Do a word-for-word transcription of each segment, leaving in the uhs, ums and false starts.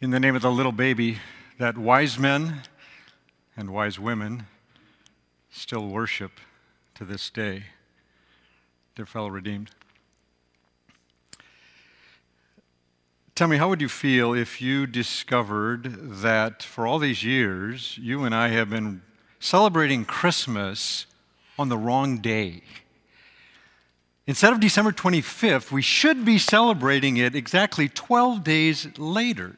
in the name of the little baby that wise men and wise women still worship to this day. Dear fellow redeemed, tell me, how would you feel if you discovered that for all these years, you and I have been celebrating Christmas on the wrong day? Instead of December twenty-fifth, we should be celebrating it exactly twelve days later.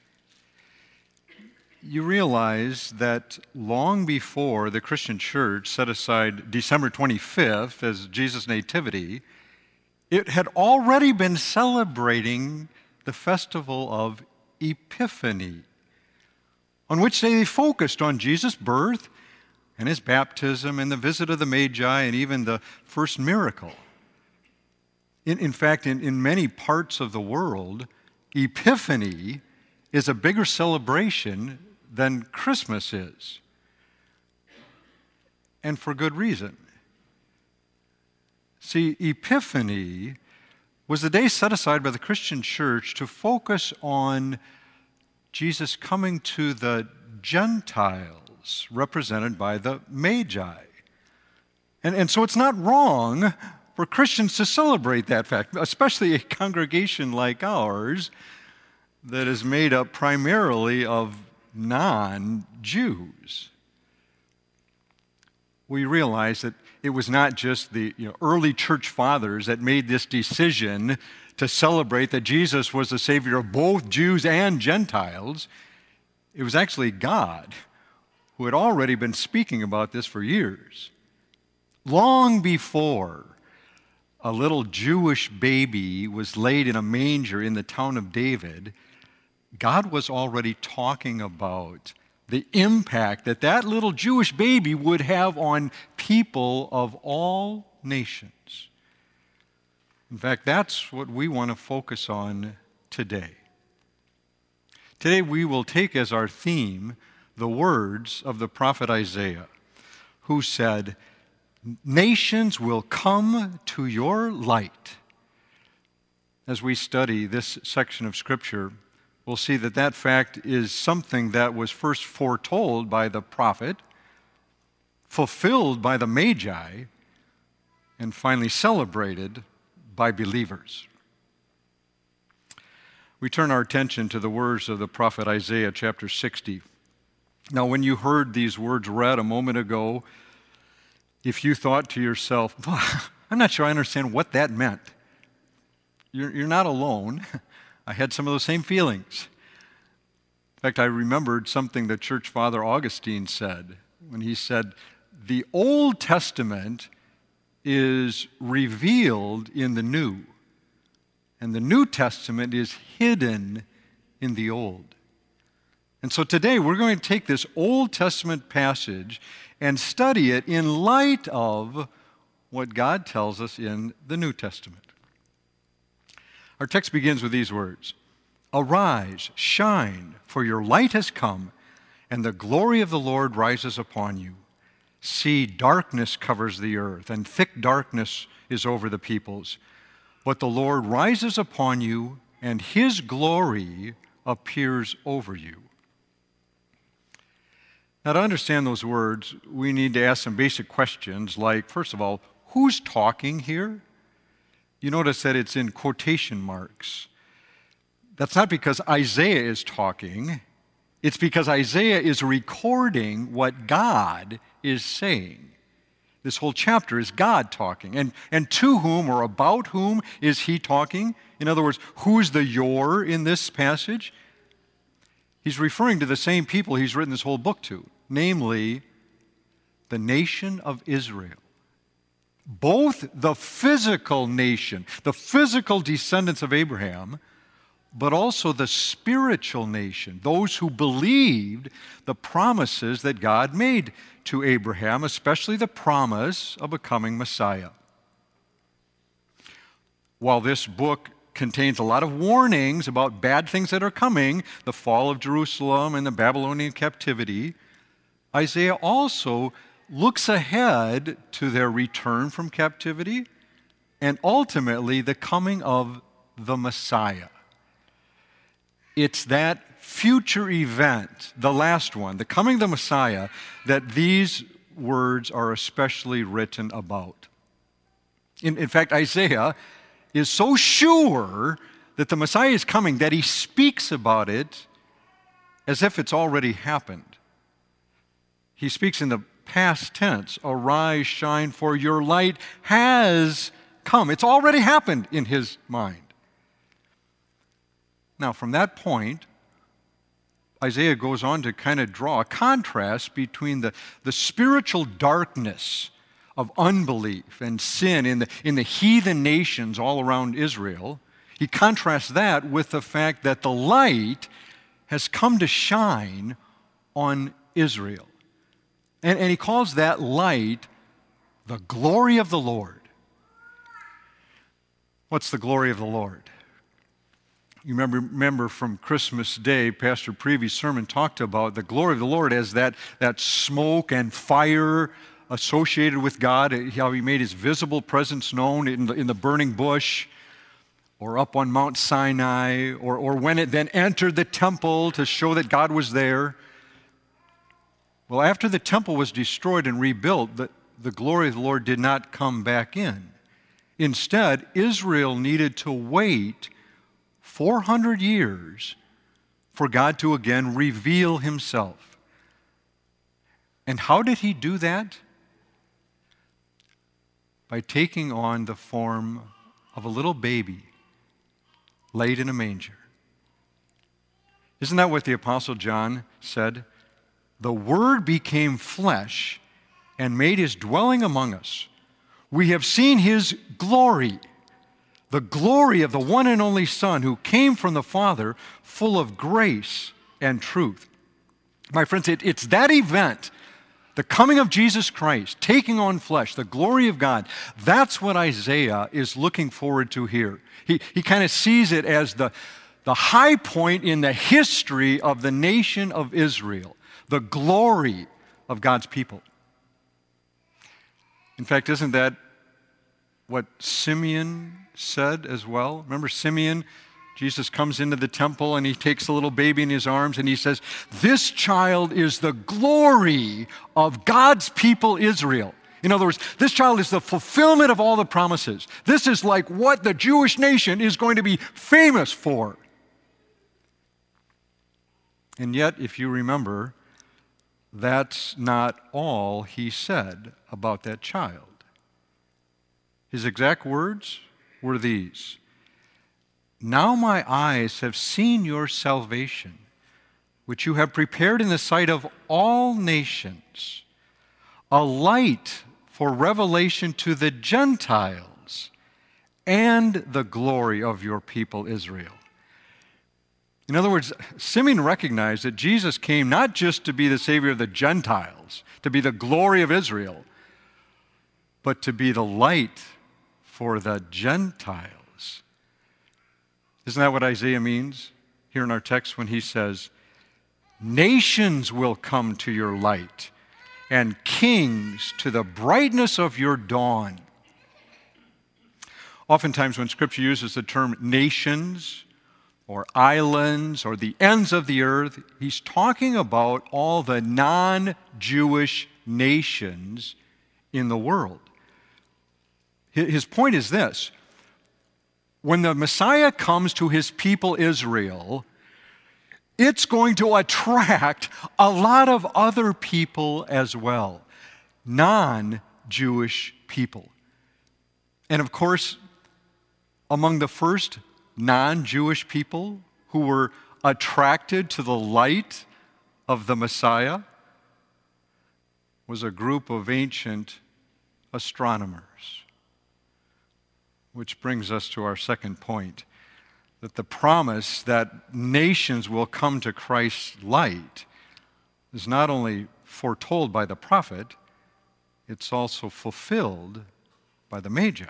You realize that long before the Christian church set aside December twenty-fifth as Jesus' nativity, it had already been celebrating the festival of Epiphany, on which they focused on Jesus' birth and his baptism and the visit of the Magi and even the first miracle. In, in fact, in, in many parts of the world, Epiphany is a bigger celebration than Christmas is. And for good reason. See, Epiphany was the day set aside by the Christian church to focus on Jesus coming to the Gentiles, represented by the Magi. And, and so it's not wrong for Christians to celebrate that fact, especially a congregation like ours that is made up primarily of non-Jews. We realize that it was not just the you know, early church fathers that made this decision to celebrate that Jesus was the Savior of both Jews and Gentiles. It was actually God who had already been speaking about this for years. Long before a little Jewish baby was laid in a manger in the town of David, God was already talking about the impact that that little Jewish baby would have on people of all nations. In fact, that's what we want to focus on today. Today we will take as our theme the words of the prophet Isaiah, who said, "Nations will come to your light." As we study this section of Scripture, we'll see that that fact is something that was first foretold by the prophet, fulfilled by the Magi, and finally celebrated by believers. We turn our attention to the words of the prophet Isaiah, chapter sixty. Now, when you heard these words read a moment ago, if you thought to yourself, I'm not sure I understand what that meant, you're, you're not alone. I had some of those same feelings. In fact, I remembered something that Church Father Augustine said when he said, the Old Testament is revealed in the New, and the New Testament is hidden in the Old. And so today we're going to take this Old Testament passage and study it in light of what God tells us in the New Testament. Our text begins with these words, "Arise, shine, for your light has come, and the glory of the Lord rises upon you. See, darkness covers the earth, and thick darkness is over the peoples. But the Lord rises upon you, and his glory appears over you." Now, to understand those words, we need to ask some basic questions like, first of all, who's talking here? You notice that it's in quotation marks. That's not because Isaiah is talking. It's because Isaiah is recording what God is saying. This whole chapter is God talking. And, and to whom or about whom is he talking? In other words, who's the your in this passage? He's referring to the same people he's written this whole book to, namely the nation of Israel. Both the physical nation, the physical descendants of Abraham, but also the spiritual nation, those who believed the promises that God made to Abraham, especially the promise of a coming Messiah. While this book contains a lot of warnings about bad things that are coming, the fall of Jerusalem and the Babylonian captivity, Isaiah also looks ahead to their return from captivity and ultimately the coming of the Messiah. It's that future event, the last one, the coming of the Messiah, that these words are especially written about. In, in fact, Isaiah is so sure that the Messiah is coming that he speaks about it as if it's already happened. He speaks in the past tense, arise, shine, for your light has come. It's already happened in his mind. Now, from that point, Isaiah goes on to kind of draw a contrast between the, the spiritual darkness of unbelief and sin in the, in the heathen nations all around Israel. He contrasts that with the fact that the light has come to shine on Israel. And, and he calls that light the glory of the Lord. What's the glory of the Lord? You remember, remember from Christmas Day, Pastor Prevy's sermon talked about the glory of the Lord as that, that smoke and fire associated with God, how he made his visible presence known in the, in the burning bush, or up on Mount Sinai, or, or when it then entered the temple to show that God was there. Well, after the temple was destroyed and rebuilt, the, the glory of the Lord did not come back in. Instead, Israel needed to wait four hundred years for God to again reveal himself. And how did he do that? By taking on the form of a little baby laid in a manger. Isn't that what the Apostle John said? The Word became flesh and made his dwelling among us. We have seen his glory, the glory of the one and only Son who came from the Father, full of grace and truth. My friends, it, it's that event, the coming of Jesus Christ, taking on flesh, the glory of God. That's what Isaiah is looking forward to here. He, he kind of sees it as the, the high point in the history of the nation of Israel, the glory of God's people. In fact, isn't that what Simeon said as well? Remember Simeon? Jesus comes into the temple and he takes a little baby in his arms and he says, this child is the glory of God's people Israel. In other words, this child is the fulfillment of all the promises. This is like what the Jewish nation is going to be famous for. And yet, if you remember, that's not all he said about that child. His exact words were these: now my eyes have seen your salvation, which you have prepared in the sight of all nations, a light for revelation to the Gentiles and the glory of your people Israel. In other words, Simeon recognized that Jesus came not just to be the Savior of the Gentiles, to be the glory of Israel, but to be the light for the Gentiles. Isn't that what Isaiah means here in our text when he says, nations will come to your light, and kings to the brightness of your dawn? Oftentimes when Scripture uses the term nations or islands or the ends of the earth, he's talking about all the non-Jewish nations in the world. His point is this: when the Messiah comes to his people Israel, it's going to attract a lot of other people as well, non-Jewish people. And of course, among the first non-Jewish people who were attracted to the light of the Messiah was a group of ancient astronomers. Which brings us to our second point, that the promise that nations will come to Christ's light is not only foretold by the prophet, it's also fulfilled by the Magi.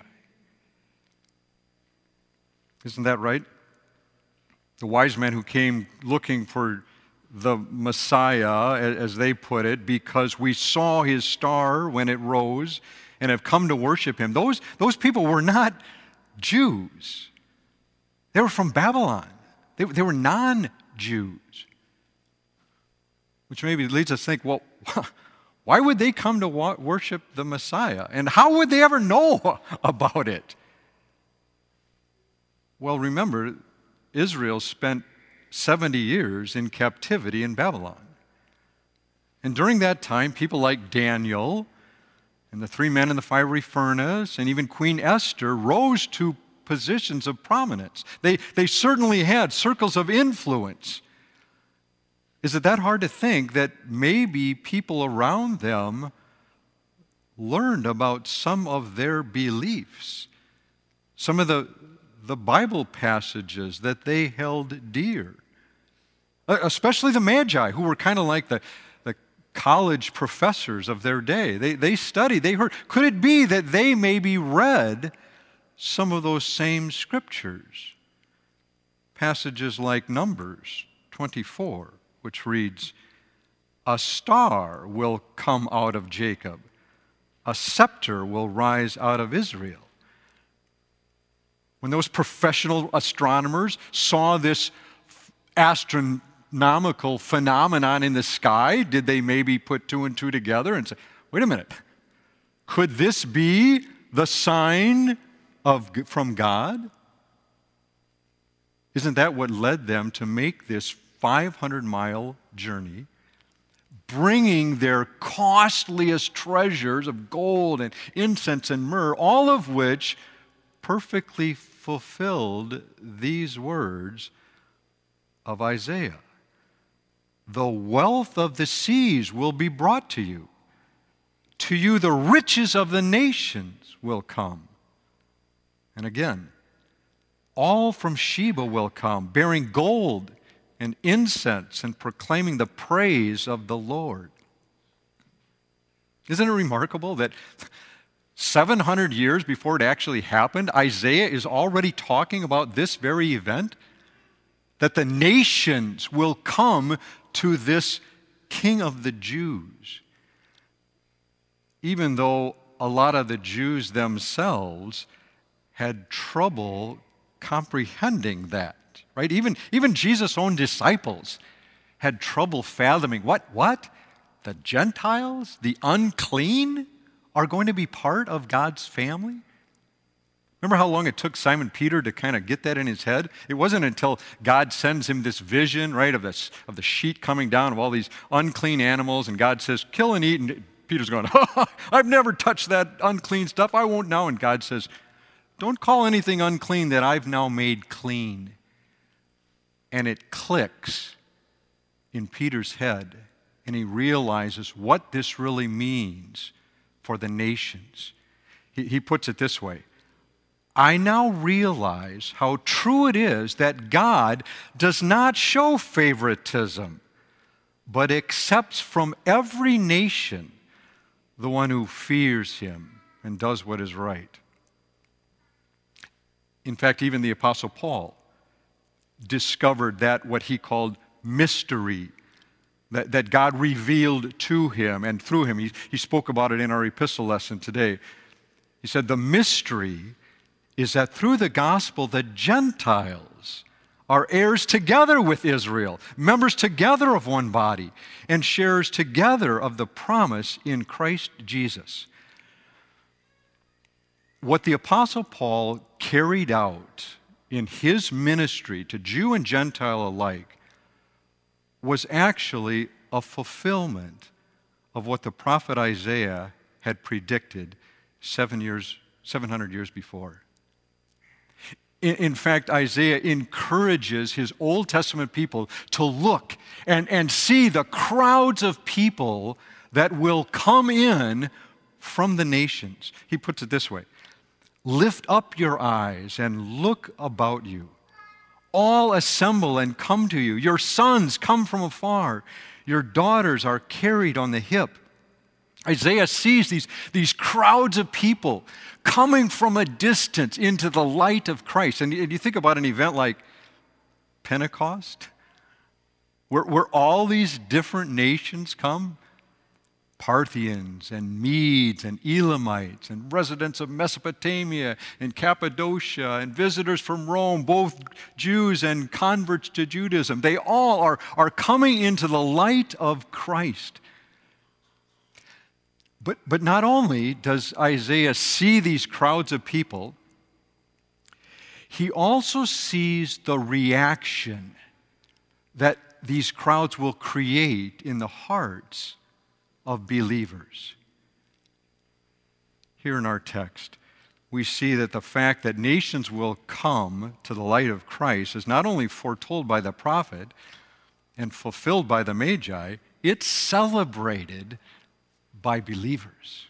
Isn't that right? The wise men who came looking for the Messiah, as they put it, because we saw his star when it rose and have come to worship him. Those, those people were not Jews. They were from Babylon. They, they were non-Jews. Which maybe leads us to think, well, why would they come to wa- worship the Messiah? And how would they ever know about it? Well, remember, Israel spent seventy years in captivity in Babylon. And during that time, people like Daniel and the three men in the fiery furnace and even Queen Esther rose to positions of prominence. They, they certainly had circles of influence. Is it that hard to think that maybe people around them learned about some of their beliefs, some of the, the Bible passages that they held dear? Especially the Magi, who were kind of like the, the college professors of their day. They, they studied, they heard. Could it be that they maybe read some of those same scriptures? Passages like Numbers twenty-four, which reads, "A star will come out of Jacob, a scepter will rise out of Israel." When those professional astronomers saw this astronomical phenomenon in the sky, did they maybe put two and two together and say, wait a minute, could this be the sign of from God? Isn't that what led them to make this five hundred mile journey, bringing their costliest treasures of gold and incense and myrrh, all of which perfectly fulfilled these words of Isaiah? The wealth of the seas will be brought to you. To you the riches of the nations will come. And again, all from Sheba will come, bearing gold and incense and proclaiming the praise of the Lord. Isn't it remarkable that seven hundred years before it actually happened, Isaiah is already talking about this very event? That the nations will come to this King of the Jews. Even though a lot of the Jews themselves had trouble comprehending that, right? Even, even Jesus' own disciples had trouble fathoming, what, what? The Gentiles, the unclean, are going to be part of God's family? Remember how long it took Simon Peter to kind of get that in his head? It wasn't until God sends him this vision, right, of this of the sheet coming down of all these unclean animals, and God says, kill and eat, and Peter's going, I've never touched that unclean stuff, I won't now. And God says, don't call anything unclean that I've now made clean. And it clicks in Peter's head, and he realizes what this really means for the nations. He, he puts it this way: I now realize how true it is that God does not show favoritism, but accepts from every nation the one who fears him and does what is right. In fact, even the Apostle Paul discovered that what he called mystery, that, that God revealed to him and through him. He, he spoke about it in our epistle lesson today. He said, the mystery is that through the gospel, the Gentiles are heirs together with Israel, members together of one body, and sharers together of the promise in Christ Jesus. What the Apostle Paul carried out in his ministry to Jew and Gentile alike was actually a fulfillment of what the prophet Isaiah had predicted seven years, seven hundred years before. In, in fact, Isaiah encourages his Old Testament people to look and, and see the crowds of people that will come in from the nations. He puts it this way: lift up your eyes and look about you. All assemble and come to you. Your sons come from afar. Your daughters are carried on the hip. Isaiah sees these, these crowds of people coming from a distance into the light of Christ. And you think about an event like Pentecost, where, where all these different nations come. Parthians and Medes and Elamites and residents of Mesopotamia and Cappadocia and visitors from Rome, both Jews and converts to Judaism. They all are, are coming into the light of Christ. But, but not only does Isaiah see these crowds of people, he also sees the reaction that these crowds will create in the hearts of believers. Here in our text, we see that the fact that nations will come to the light of Christ is not only foretold by the prophet and fulfilled by the Magi, it's celebrated by believers.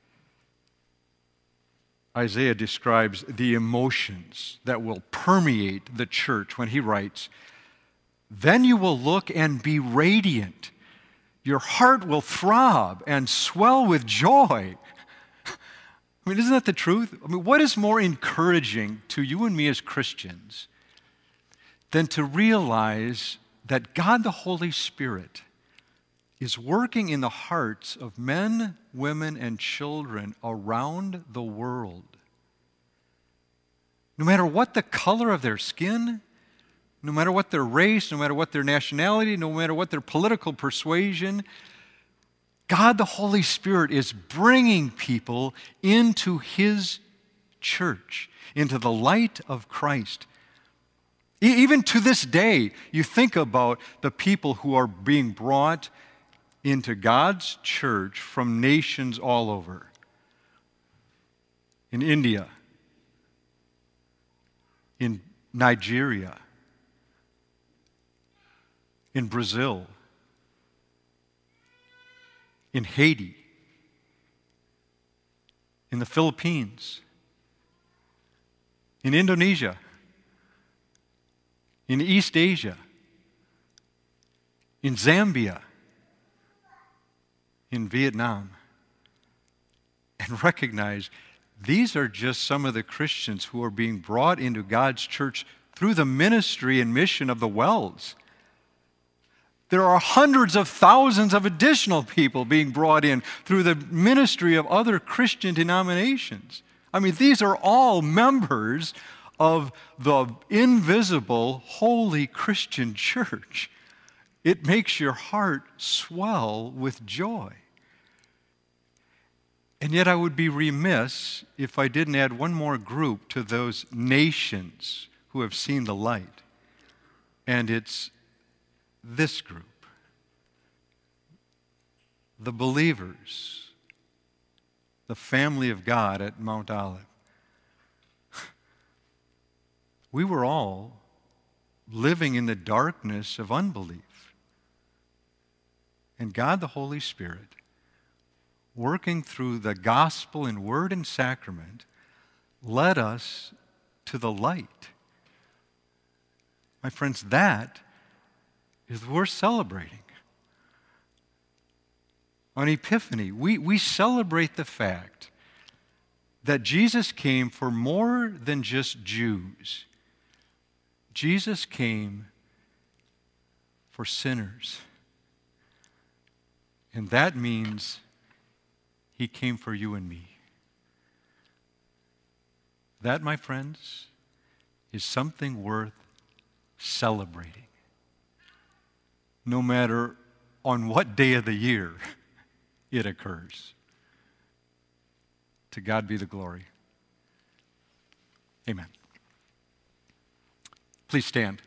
Isaiah describes the emotions that will permeate the church when he writes, "Then you will look and be radiant. Your heart will throb and swell with joy." I mean, isn't that the truth? I mean, what is more encouraging to you and me as Christians than to realize that God the Holy Spirit is working in the hearts of men, women, and children around the world? No matter what the color of their skin, no matter what their race, no matter what their nationality, no matter what their political persuasion, God the Holy Spirit is bringing people into His church, into the light of Christ. E- even to this day, you think about the people who are being brought into God's church from nations all over. In India, in Nigeria, in Brazil, in Haiti, in the Philippines, in Indonesia, in East Asia, in Zambia, in Vietnam. And recognize these are just some of the Christians who are being brought into God's church through the ministry and mission of the Wells. There are hundreds of thousands of additional people being brought in through the ministry of other Christian denominations. I mean, these are all members of the invisible, holy Christian church. It makes your heart swell with joy. And yet I would be remiss if I didn't add one more group to those nations who have seen the light. And it's this group. The believers, the family of God at Mount Olive. We were all living in the darkness of unbelief. And God the Holy Spirit, working through the gospel in word and sacrament, led us to the light. My friends, that is worth celebrating. On Epiphany, we, we celebrate the fact that Jesus came for more than just Jews. Jesus came for sinners. And that means He came for you and me. That, my friends, is something worth celebrating. No matter on what day of the year it occurs. To God be the glory. Amen. Please stand.